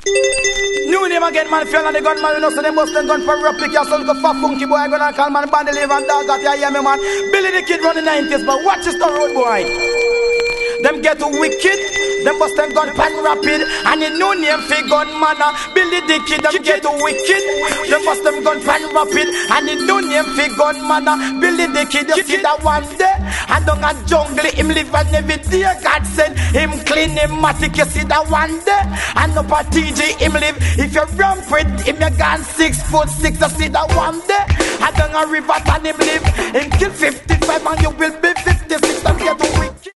New name again, man. Feel on the gun, man. You know, so they must have gone for replica. Your son go for funky boy. I gonna call man Bandy Live and dog that you hear me, man. Billy the Kid run the 90s, but watch this the road boy. Them get wicked. Them bust them gun pan rapid. And the new name fi gun manna. Billy the Kid. Them get wicked. Them bust them gun pan rapid. And the new name fi gun manna. Billy the Kid. You see that one day. And down a jungle him live and every day God send him clean him matic. You see that one day. And up a TG him live. If you run with him you gone 6'6". You see that one day. And down a river and him live. Him kill 55 and you will be 56. Them get wicked.